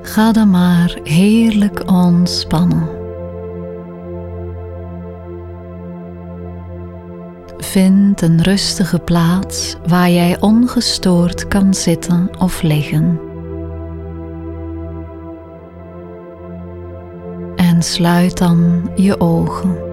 Ga dan maar heerlijk ontspannen. Vind een rustige plaats waar jij ongestoord kan zitten of liggen. En sluit dan je ogen.